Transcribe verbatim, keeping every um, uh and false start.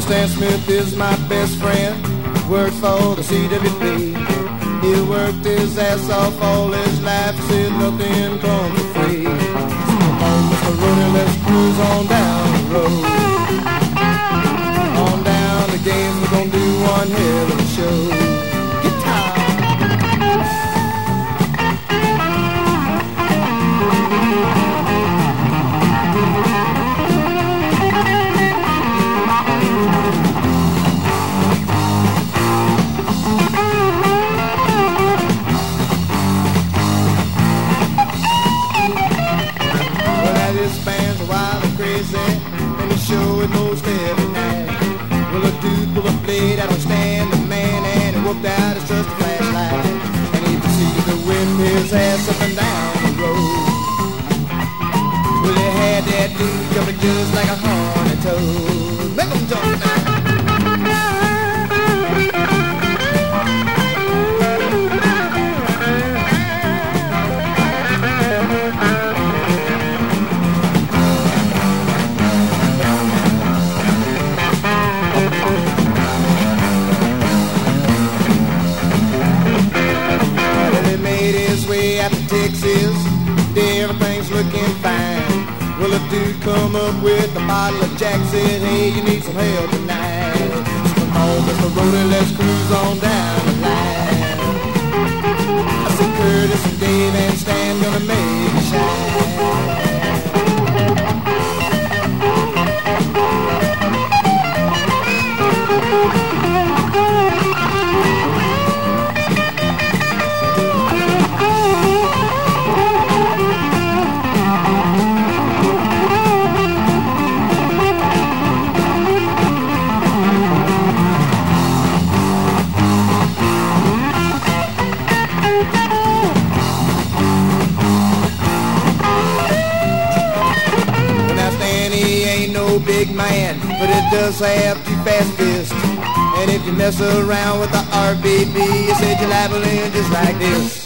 Stan Smith is my best friend, works for the C W P. He worked his ass off all his life, said nothing comes for free. So come on, Mister Rooney, let's cruise on down the road. On down the games, we're gonna do one hell of a show. Show it most every night. Well, a dude pulled a blade out of stand, a man, and he whooped out his trusty flashlight. And he proceeded to whip his ass up and down the road. Well, he had that dude jumping just like a horned toad. Make him jump now. Texas, everything's looking fine. Well, a dude come up with a bottle of Jack, said, hey, you need some help tonight. So come on, Mister Rooney, let's cruise on down the line. I said, Curtis and Dave and Stan gonna make it shine. Big man, but it does have two fast fists. And if you mess around with the R B B, you said you're liable in just like this.